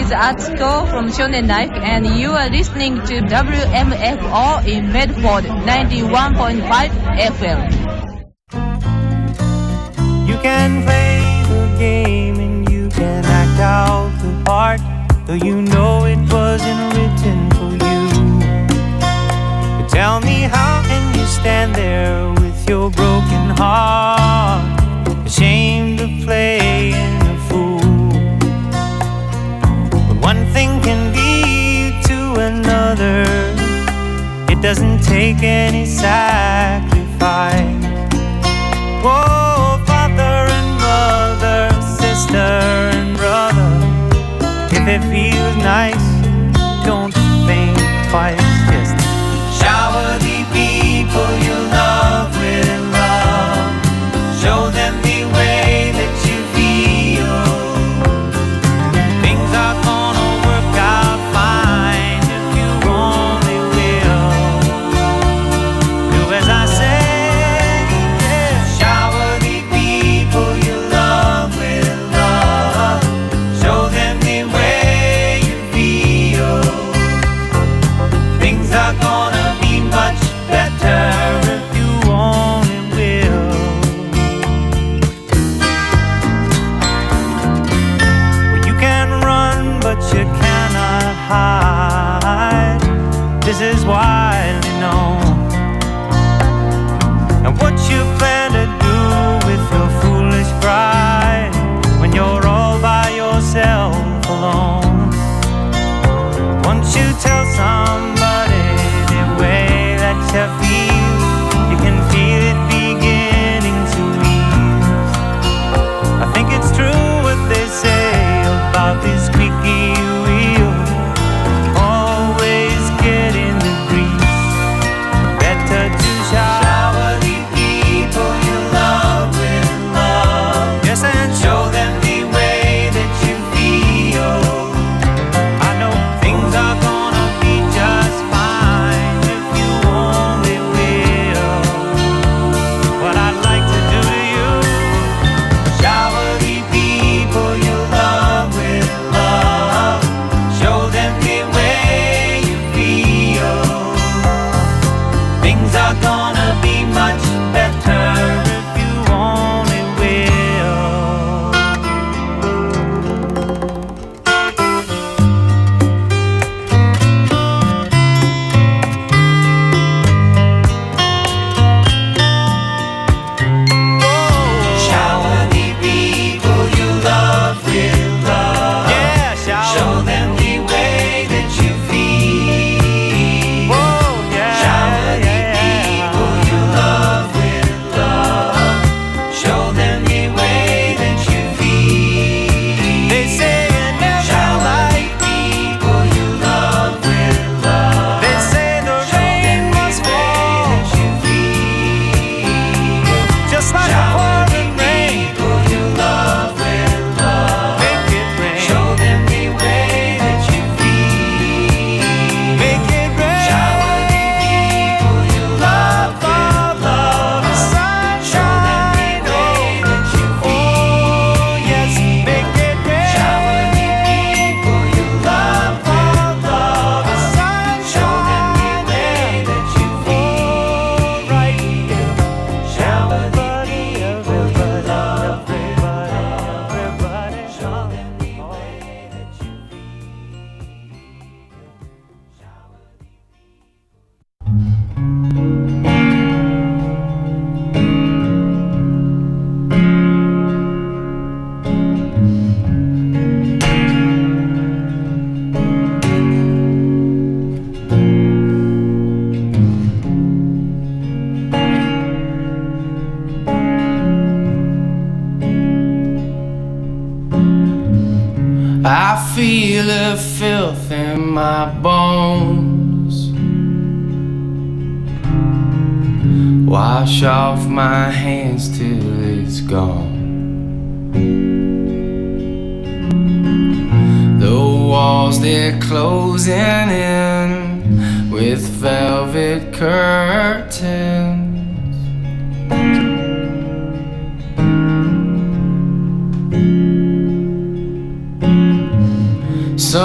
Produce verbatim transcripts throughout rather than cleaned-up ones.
is Atsuko from Shonen Life, and you are listening to W M F O in Medford, ninety-one point five F M. You can play the game and you can act out the part, though you know it wasn't written for you. But tell me, how can you stand there with your broken heart, ashamed of playing a fool? But one thing can lead to another. It doesn't take any sacrifice. Whoa, father and mother, sister and brother, if it feels nice, don't think twice. Just shower the people you love with love. Show them the way that you feel. Things are gonna work out fine if you only will. Do as I say. Yeah. Shower the people you love with love. Show them the way you feel. Things are gonna be much better if you only will. Well, you can run, but you cannot hide. This is widely known. And what you plan to do with your foolish pride when you're all by yourself alone? Once you tell somebody the way that you feel, you can feel it beginning to ease. I think it's true what they say about these squeaky wheels, always getting the grease. Better to shower the people you love with love. Yes, and show them the way that you feel. I know things are gonna be just fine if you only will. What I'd like to do to you, shower the people you love with love. Show them the way you feel. Things are gonna be much better if you only will. Shower the people you love with love. Yeah, shower. Show them the way that you feel. Whoa, yeah, shower the people you love with love. Show them the way that you feel. They say you never shower the people you love with love. They say the rain must fall that you feel. Just like pouring rain, people you love with love. Make it rain. Show them the way that you feel. Make it rain. Shower the people you love with love. Show them the way that you feel. Oh yes, make it rain. Shower the people you love with love. Show them the way that you feel. Right, yeah. Shower the people you love with love. Show them the way that you I feel the filth in my bones. Wash off my hands till it's gone. The walls, they're closing in with velvet curtains. So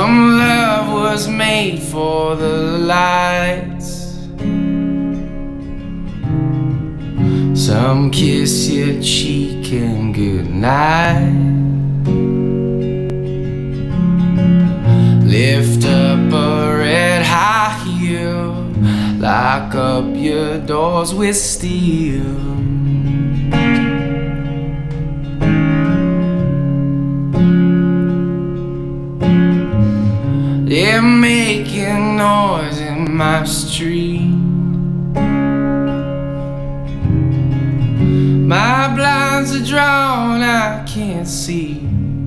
Some kiss your cheek and goodnight. Lift up a red high heel, lock up your doors with steel. They're making noise in my street. My blinds are drawn, I can't see.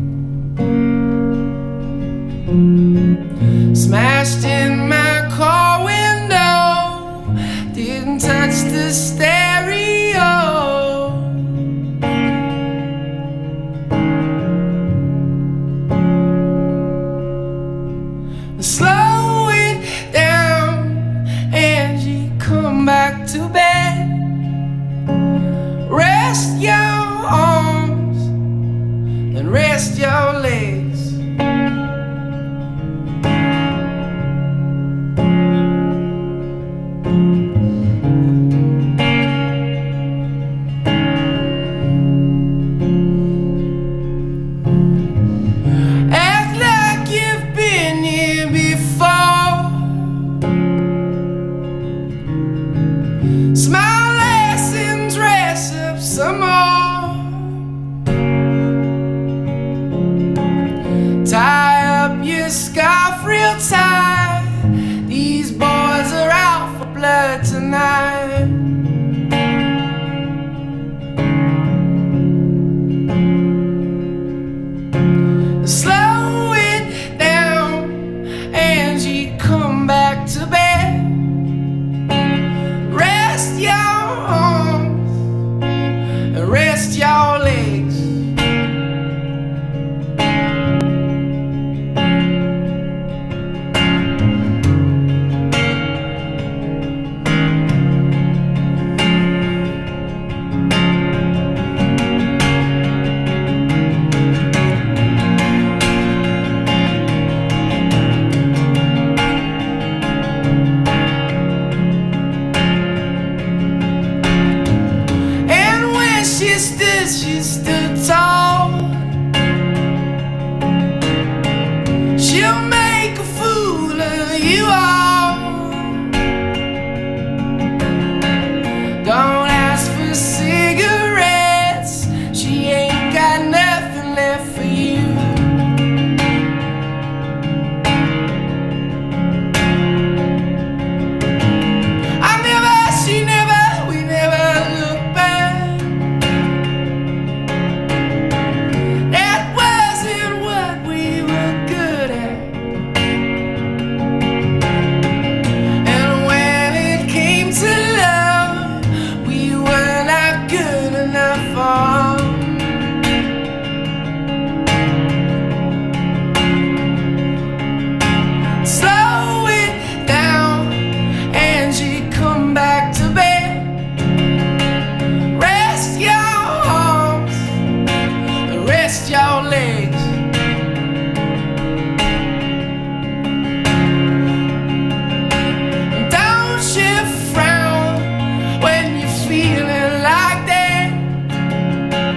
Smashed in my car window, didn't touch the stereo. Slow it down, Angie, come back to bed. Rest your arms and rest your legs. Act like you've been here before. Smile less and dress up some more. Tie up your scarf real tight. These boys are out for blood tonight. Slow it down, Angie, come back to bed. Rest your arms and rest your legs. She stood, she stood tall. She'll make a fool of you all. Don't ask for cigarettes, she ain't got nothing left for you. I never, she never, we never looked back. Slow it down, Angie, come back to bed. Rest your arms and rest your legs. Don't you frown when you're feeling like that.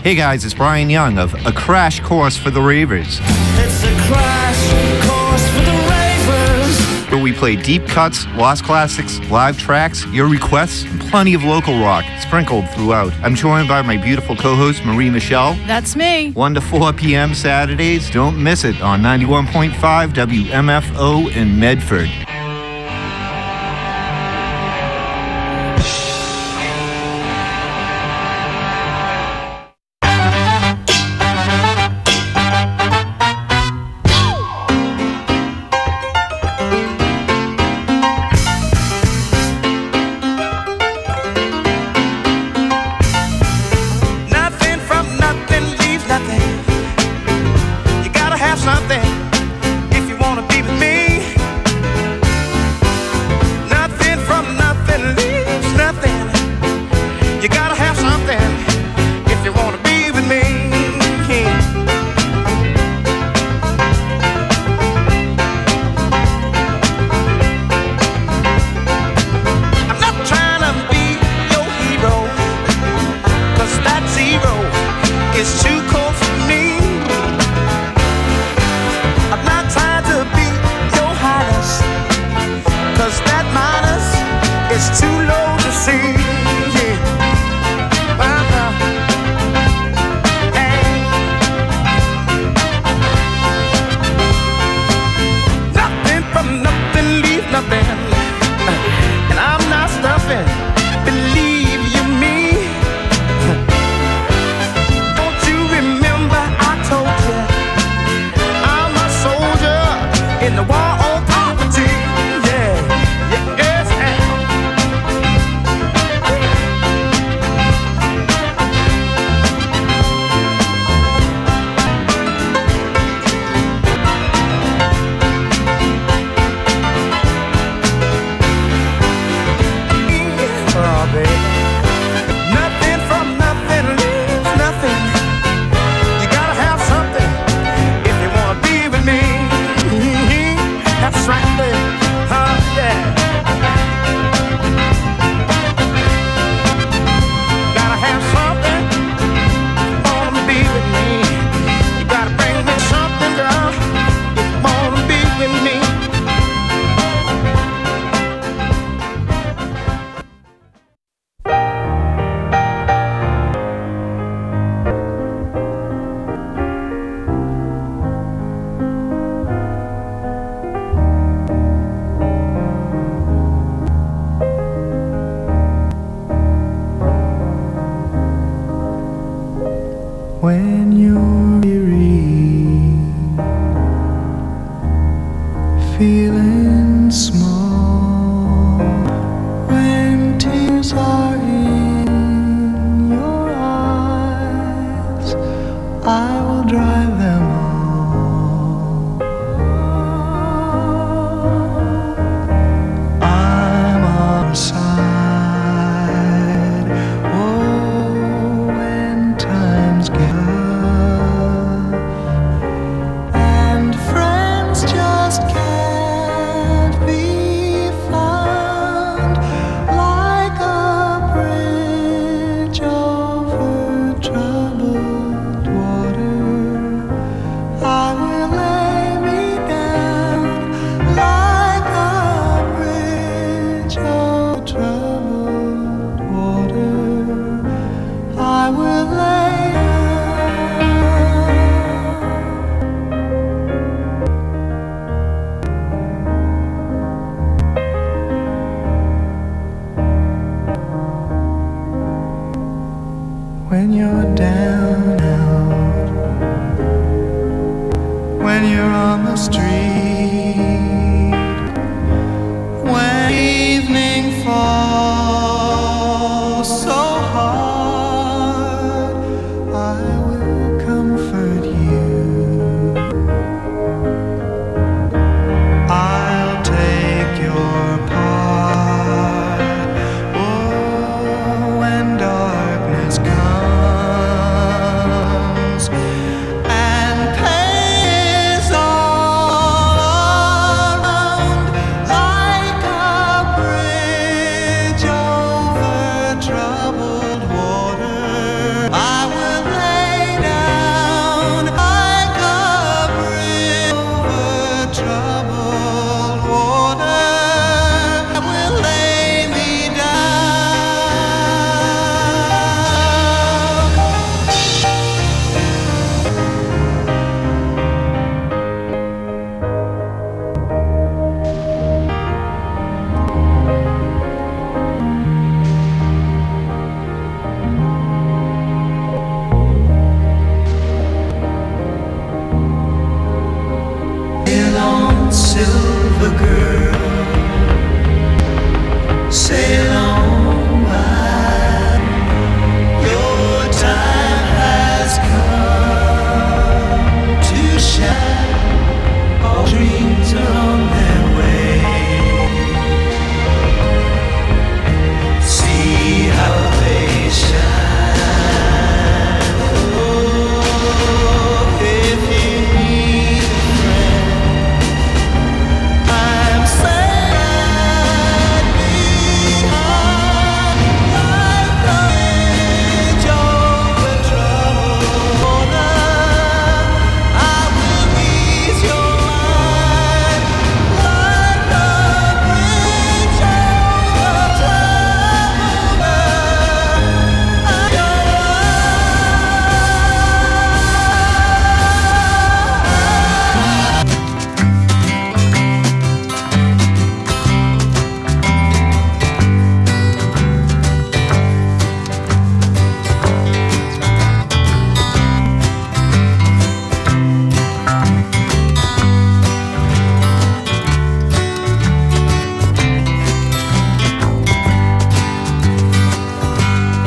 Hey guys, it's Brian Young of A Crash Course for the Ravers. It's a crash course for the ravers. Where we play deep cuts, lost classics, live tracks, your requests, and plenty of local rock sprinkled throughout. I'm joined by my beautiful co-host, Marie Michelle. That's me. one to four p.m. Saturdays. Don't miss it on ninety-one point five W M F O in Medford. Something if you wanna be with me.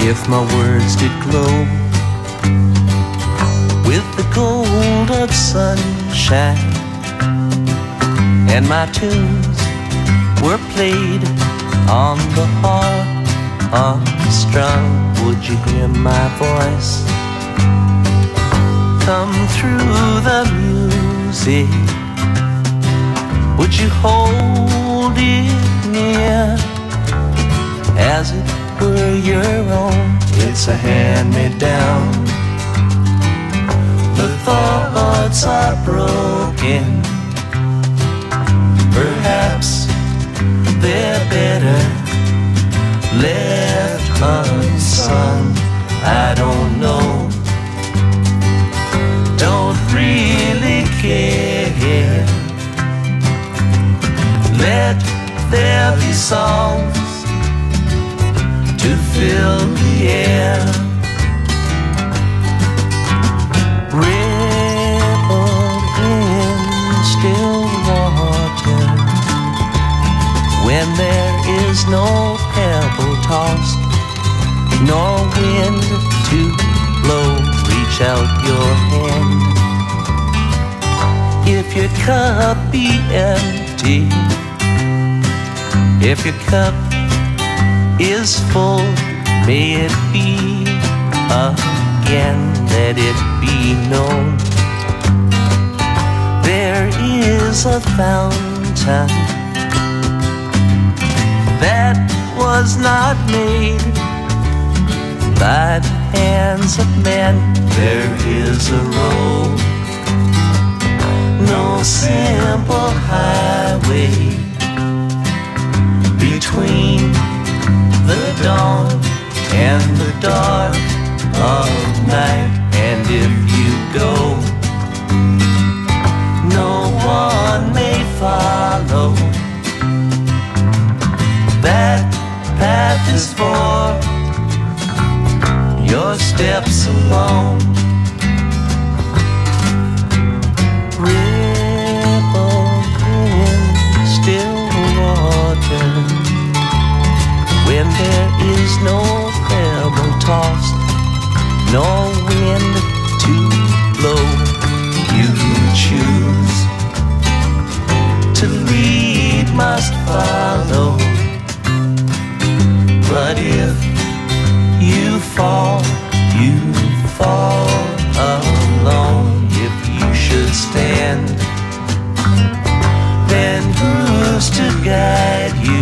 if my words did glow with the gold of sunshine, and my tunes were played on the harp unstrung, would you hear my voice come through the music? Would you hold it near as it were your own? It's a hand-me-down. The thoughts are broken. Perhaps they're better left unsung. I don't know. Don't really care. Let there be songs to fill the air. Ripple in still water when there is no pebble tossed, nor wind to blow. Reach out your hand. If your cup be empty, if your cup is full, may it be again, let it be known. There is a fountain that was not made by the hands of men. There is a road, no simple highway between the dawn and the dark of night. And if you go, no one may follow. That path is for your steps alone. Ripple in still water when there is no pebble tossed, no wind to blow. You choose to lead, must follow. But if you fall, you fall alone. If you should stand, then who's to guide you?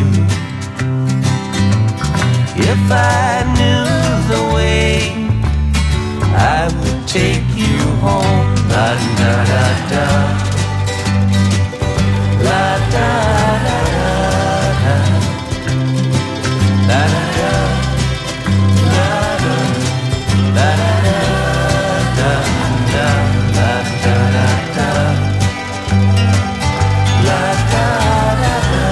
If I knew the way, I would take you home. La da da da, la da da da, la da da, la da la da da da, la da da da, la da da da.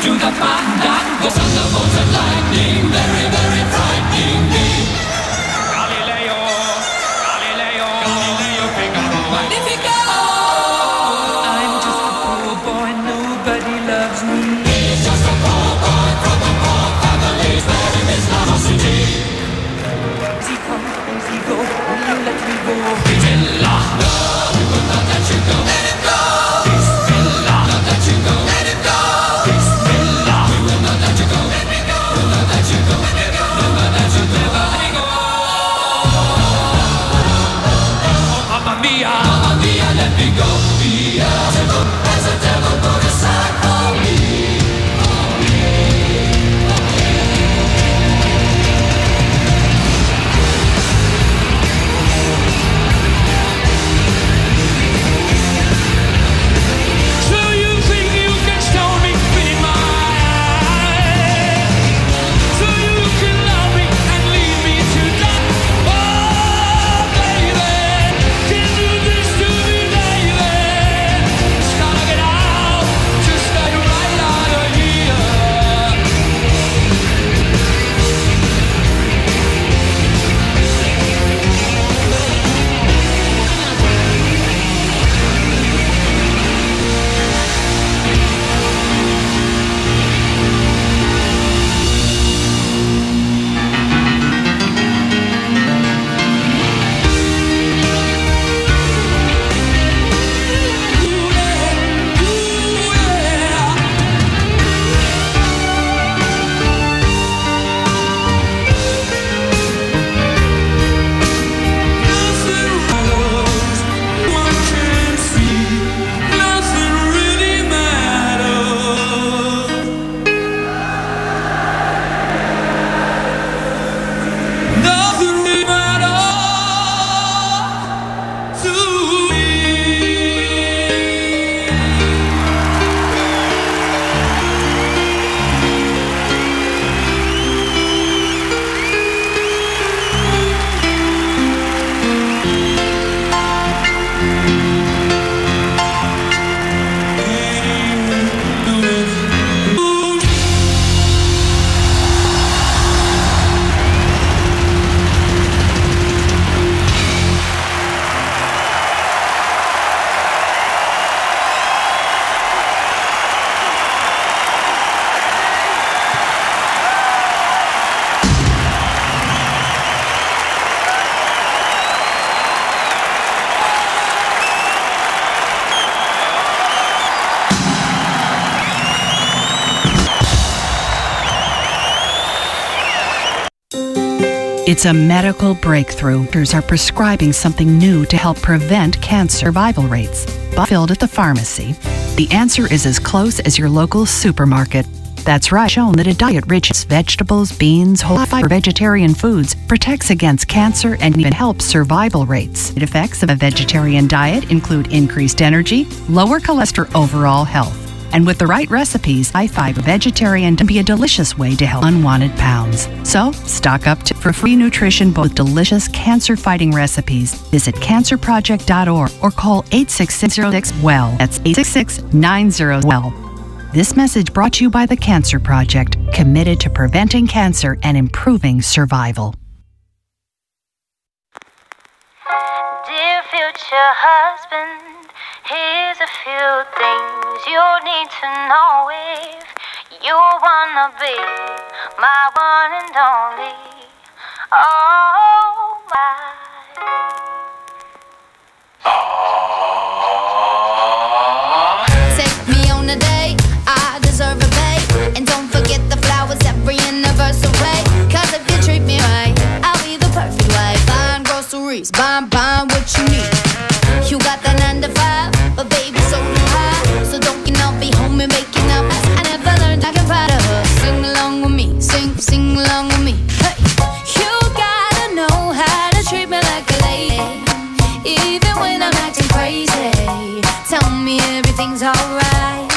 to the fandango. Thunderbolts and lightning, very, very frightening me. Galileo, Galileo, Galileo Figaro, Magnifico. I'm just a poor boy, nobody loves me. He's just a poor boy from a poor family, sparing his city. Easy come, easy go, will you let me go? Bismillah, no, we will not let you go. Let him go. Bismillah, not let you go. Let him go. Bismillah, we will not let you go. Let me go. We'll not let you go. Let me go. We'll not let you go. Let me go. Oh, Mamma mia, Mamma mia, let me go. Beelzebub has a devil put aside for me. It's a medical breakthrough. Doctors are prescribing something new to help prevent cancer survival rates. But filled at the pharmacy, the answer is as close as your local supermarket. That's right, shown that a diet rich in vegetables, beans, whole fiber vegetarian foods protects against cancer and even helps survival rates. The effects of a vegetarian diet include increased energy, lower cholesterol, overall health. And with the right recipes, high fiber vegetarian can be a delicious way to help unwanted pounds. So, stock up to, for free nutrition, both delicious cancer-fighting recipes. Visit cancer project dot org or call eight six six zero six W E L L. That's eight six six nine zero W E L L. This message brought to you by the Cancer Project, committed to preventing cancer and improving survival. Dear future husband, here's a few things you need to know if you wanna be my one and only. Oh my. Take me on a date, I deserve a babe. And don't forget the flowers every anniversary. Cause if you treat me right, I'll be the perfect wife. Buying groceries, buying, buying what you need. You got the nine to five, but baby so do I. So don't you know, be home and making up. I never learned I can fight her. Sing along with me, sing, sing along with me. Hey, you gotta know how to treat me like a lady, even when I'm acting crazy. Tell me everything's alright.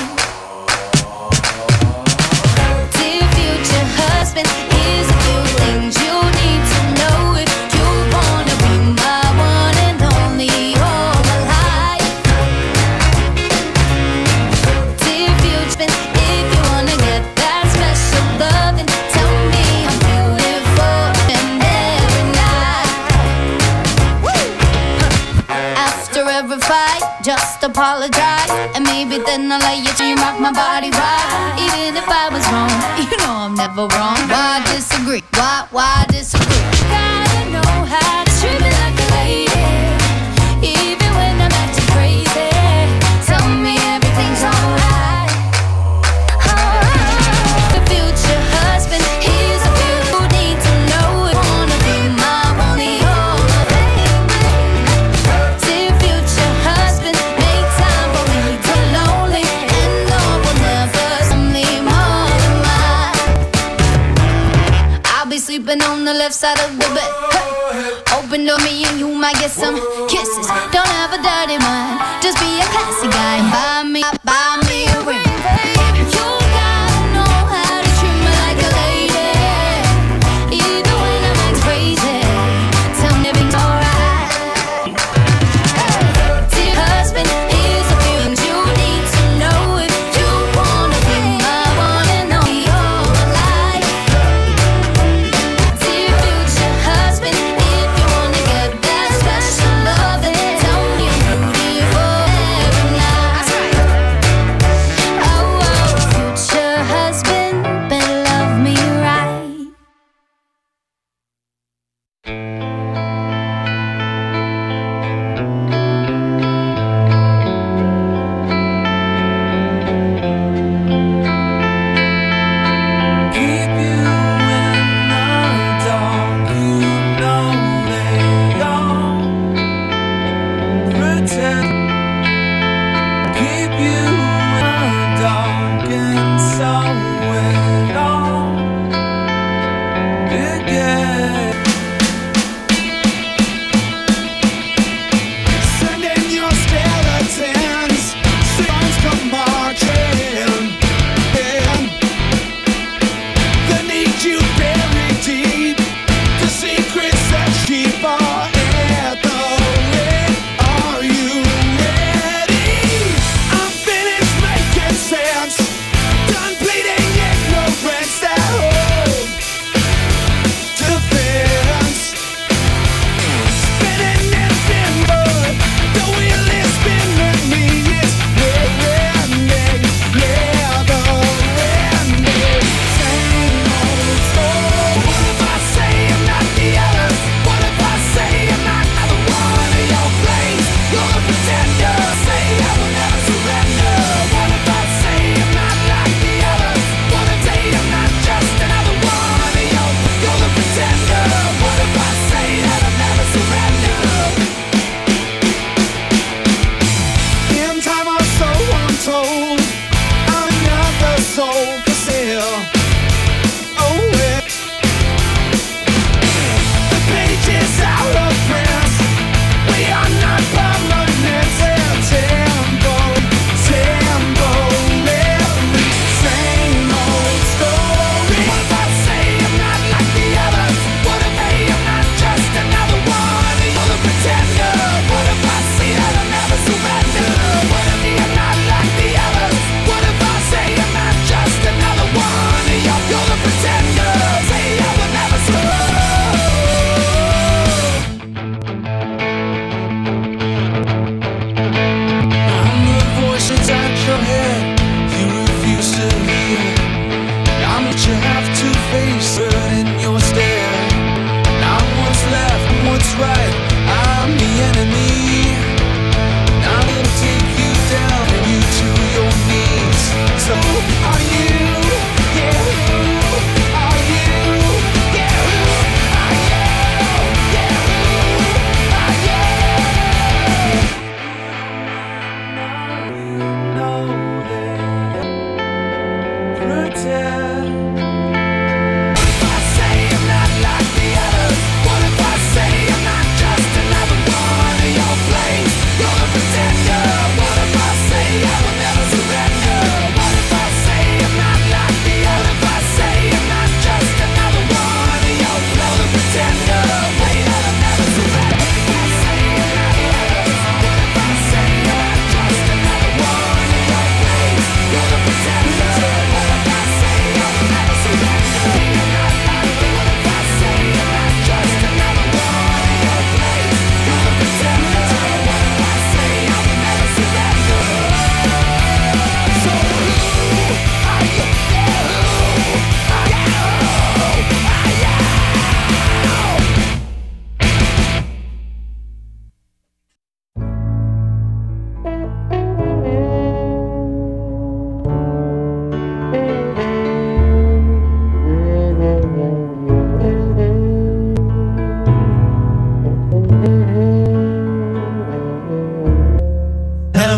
Dear future husband, here's a few things you need to know if you wanna be my one and only all my life. Dear future husband, if you wanna get verified. Just apologize, and maybe then I'll let you till you rock my body right. Even if I was wrong, you know I'm never wrong. Why disagree? Why, why disagree? Gotta know how to treat me like a lady, even when I'm acting crazy. Tell me everything's alright. Alright. The future husband, he's a few who need to know it. Wanna be my only only baby. Dear future husband, make time for me. Too lonely, and no one never me more than mine. I'll be sleeping on the left side of the bed. Hey.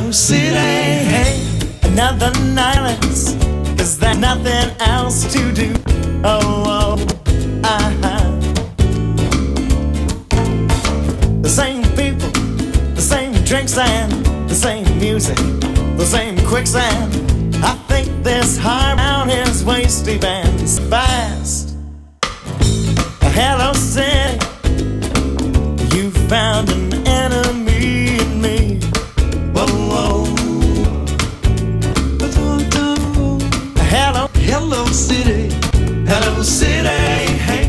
Hello, city. Hey, another night's, cause there's nothing else to do. Oh, oh, uh-huh. The same people, the same drinks and the same music, the same quicksand. I think this high round his waist he bends fast. Hello, city, you found an enemy in me. Whoa, whoa. Hello, hello, city. Hello, city. Hey.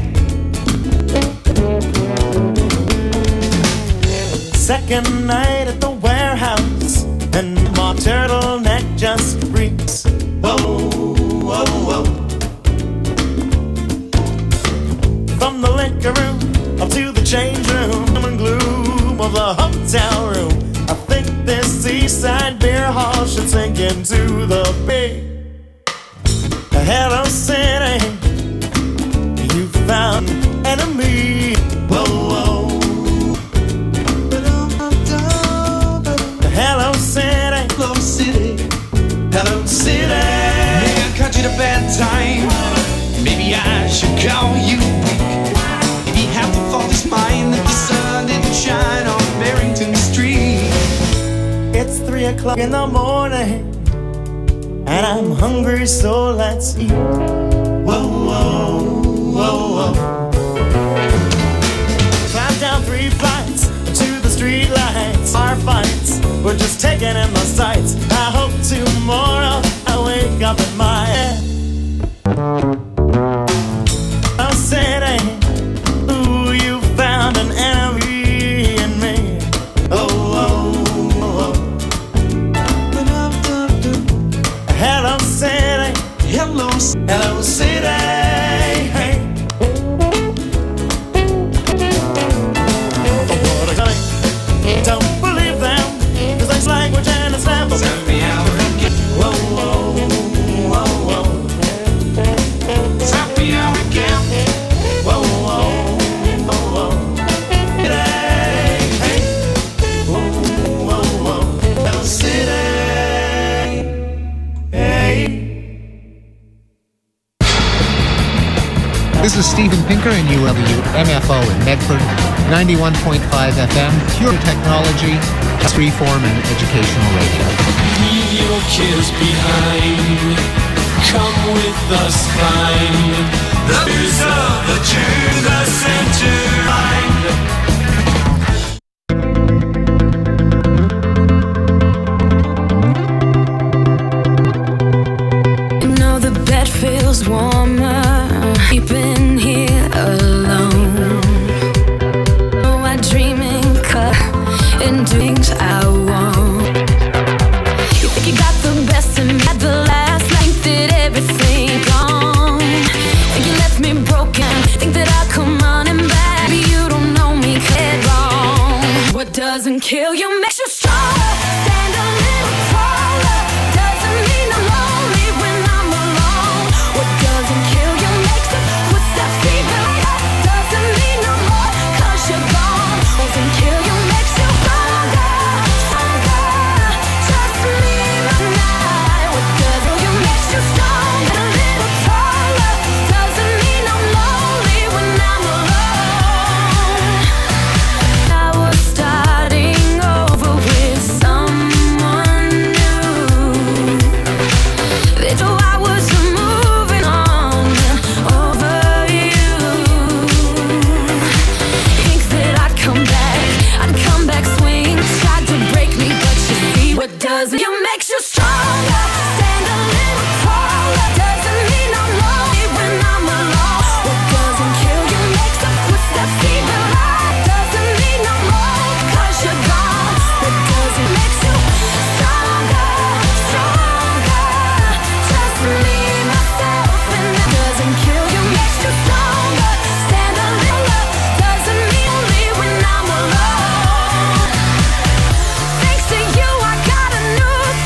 Second night at the warehouse, and my turtleneck just reeks. Whoa, whoa, whoa. From the liquor room up to the change room and gloom of the hotel room, I think this seaside beer hall should sink into the bay. Hello, city, you found an enemy. Whoa, whoa. Hello, city. Hello, city. Hello, city. Maybe I caught you at a bad time. Maybe I should call you weak. Maybe half the fault is mine that the sun didn't shine on Barrington Street. It's three o'clock in the morning, and I'm hungry, so let's eat. Whoa, whoa, whoa, whoa. Climb down three flights to the street lights. Our fights were just taking in my sights. I hope tomorrow I wake up in my head. I said, hey, ooh, you found an enemy in me. Oh, oh, oh, oh. Hello, city. Hello, hello, city. Hey. What a guy. Don't believe them, cause there's language and it's never. Send me out again. Whoa, whoa, whoa, whoa. Send me out again. Whoa, whoa, whoa, whoa. Hey, hey. Whoa, whoa, whoa. Hello, city. This is Steven Pinker in U W M F O in Medford, ninety-one point five F M, pure technology, freeform and educational radio. Leave your kids behind. Come with us, find the news of the Jew, the center line. You know the bed feels warmer. Sleeping here alone. Oh, I dream and cut and do things I won't. You think you got the best and at the last, think that everything gone. Think you left me broken, think that I'll come running back. Maybe you don't know me, get wrong. What doesn't kill you makes you stronger. Stand a little taller. Doesn't mean I'm lonely when I'm alone. What doesn't kill you makes you footsteps even higher. Doesn't mean no more, cause you're gone. Doesn't kill you makes you stronger, stronger. Trust me tonight. What doesn't kill you makes you stronger. A little taller. Doesn't mean I'm lonely when I'm alone. I was starting over with someone new. They thought I was moving on over you. Think that I'd come back, I'd come back swinging. Tried to break me, but you see what doesn't you makes you stronger. Stand a little taller. Doesn't mean I'm lonely when I'm alone. What doesn't kill you makes the footsteps even higher. Doesn't mean no more, cause you're gone. What doesn't makes you stronger, stronger. Trust me, myself, and that doesn't kill you makes you stronger. Stand a little up. Doesn't mean only when I'm alone. Thanks to you, I got a new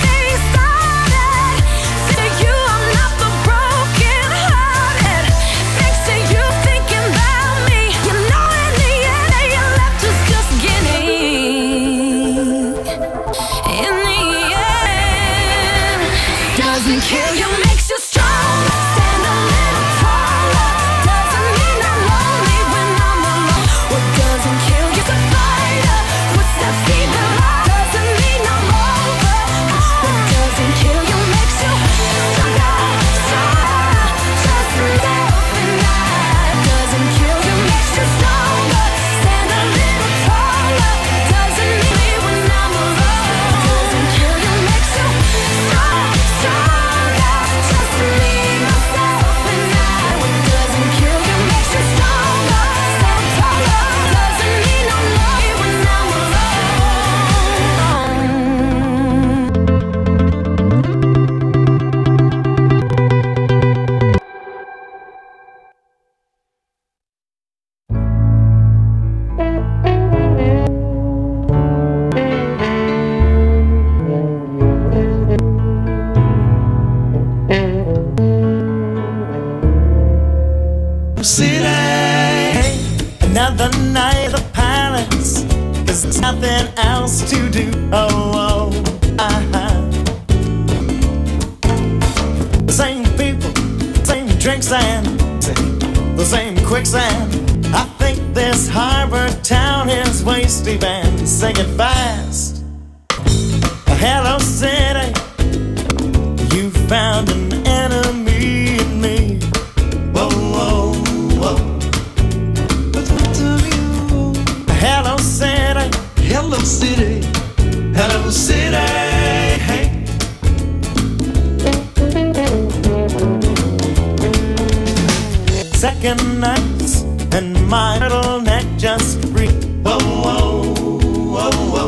quicksand. I think this harbor town is wasty band. Sing it fast. Hello city, you found an enemy in me. Whoa, whoa, whoa. Hello city, hello city, hello city. Hey. Second nights and my little neck just free. Whoa, whoa, whoa, whoa.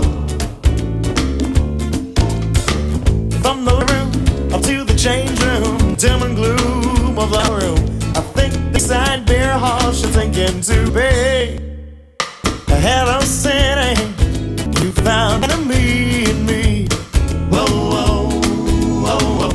From the room up to the change room, dim and gloom of the room. I think the side beer hall should sink into be. Hello city, you found enemy in me. Whoa, whoa, whoa, whoa.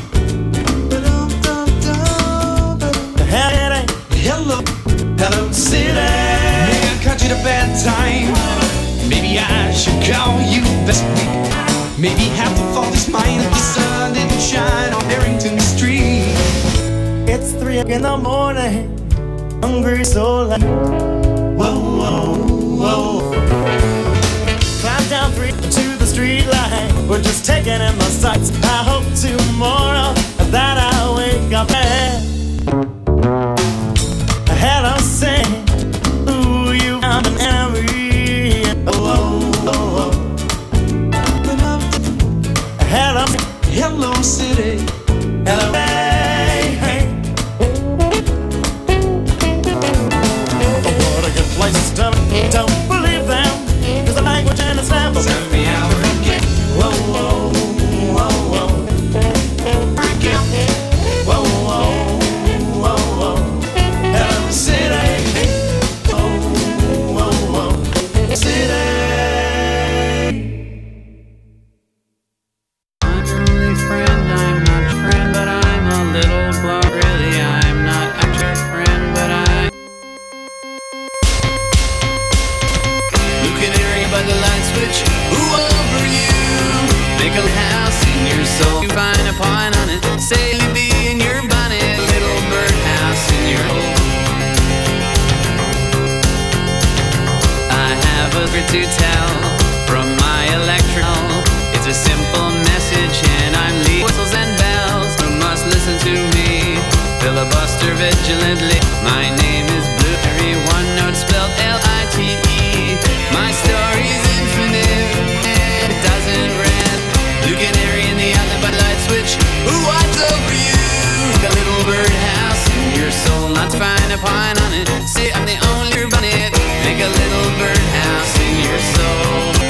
Hello, hello city. Maybe I caught you at a bad time. Maybe I should call you this week. Maybe half of all this mine if the sun didn't shine on Harrington Street. It's three in the morning, hungry so late. Whoa, whoa, whoa. Climb down three to the street light. We're just taking in the sights. I hope tomorrow that I wake up and hello, say, ooh, you found an enemy. Oh, oh, oh, oh. Hello, hello, city. Hello, hey, hey. Oh, what a good place to don't believe them. Cause the language and the slam will turn me out again. Whoa, whoa, whoa, whoa. Whoa, whoa, whoa, whoa. Hello, city. Oh, whoa, whoa. City. I'm only friend, I'm not your friend, but I'm a little blow. Really, I'm not your friend, but I. You can hear by the light switch. Who over you? Make a house in your soul. You find a pine on it, say you be in your bonnet, little birdhouse in your hole. I have a secret to tell from my electrical. It's a simple message and I'm leaving whistles and bells. You must listen to me, filibuster vigilantly. My name is Blueberry, one note spelled L I T E. My story's infinite and it doesn't end. Blue canary in the alley by light switch. Who watches over you? A little birdhouse in your soul, not to find a pine on it. Say I'm the only bonnet. Make a little birdhouse in your soul.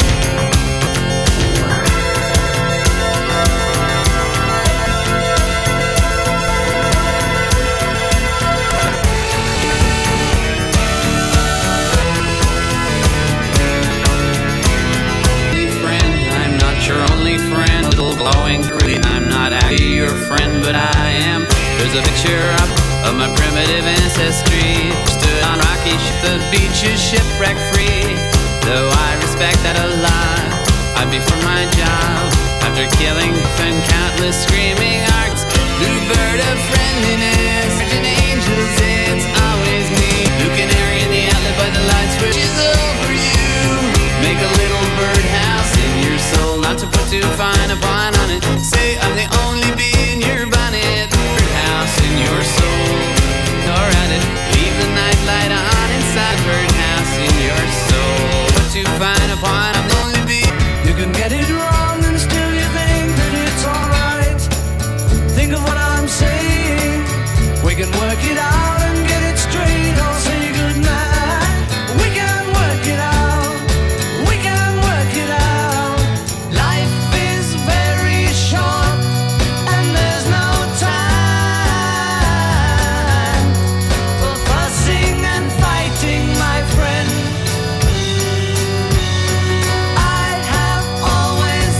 Your only friend, little glowing green. I'm not actually your friend, but I am. There's a picture up of my primitive ancestry. Stood on rocky ship, the beach is shipwreck free. Though I respect that a lot, I'd be for my job. After killing and countless screaming hearts, blue bird of friendliness, and angels, it's always me. Blue canary in the alley by the light switch is over you. Make a little birdhouse in your soul, not to put too fine a pine on it. Say I'm the only bee in your bonnet. Birdhouse in your soul, or at it, leave the night light on inside. Birdhouse in your soul, put too fine a pine, I'm the only bee. You can get it wrong and still you think that it's alright. Think of what I'm saying. We can work it out and get it straight, or say goodnight. We can work it out. We can work it out. Life is very short and there's no time for fussing and fighting, my friend. I have always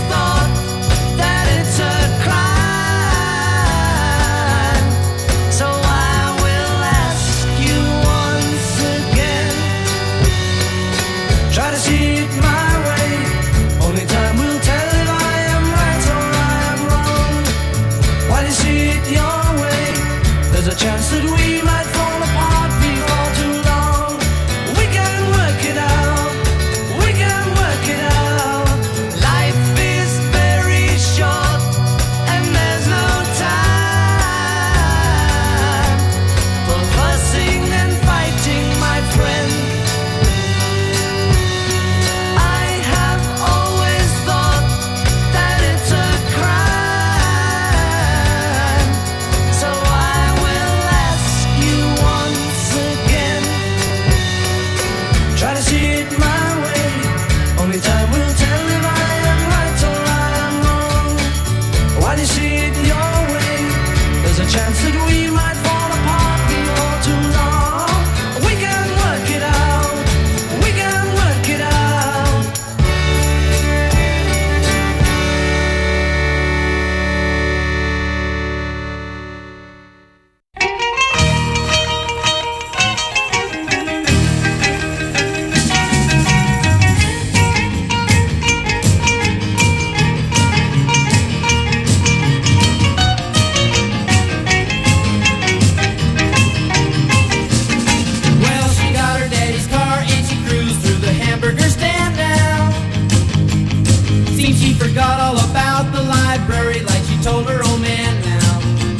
Seems she forgot all about the library like she told her old man now.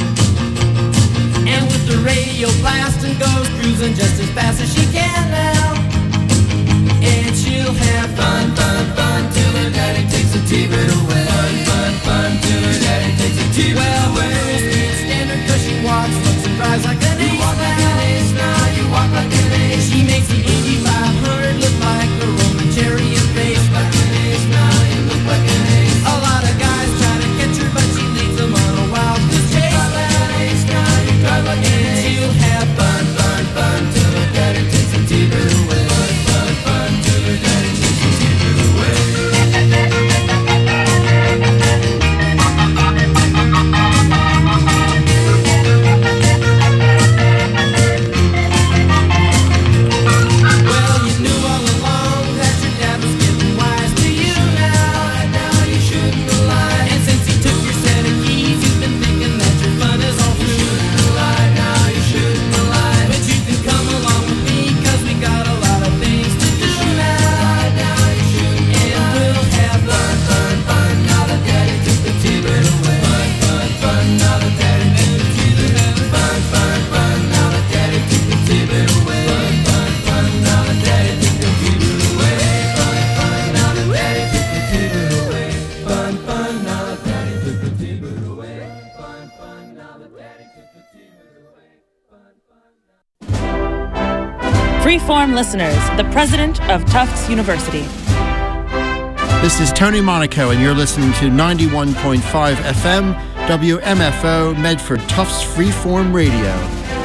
And with the radio blasting goes cruising just as fast as she can now. And she'll have fun, fun, fun till her daddy takes a T-bird away. Fun, fun, fun till her daddy takes a T-bird well, away. Well, girls can't stand her cause she walks, looks and drives like an ace. You walk like an ace now, you walk like an ace. She makes the eighty-five hundred look like a Roman chariot race. Like an ace now, you look like an ace. A lot of guys try to catch her but she leads them on a wild goose chase. Like an ace now, you drive like an ace. She'll have fun, fun, fun till her daddy takes a T-bird away. Fun, fun, fun till her daddy takes a T-bird away. Freeform listeners, the president of Tufts University. This is Tony Monaco, and you're listening to ninety-one point five F M, W M F O, Medford Tufts Freeform Radio.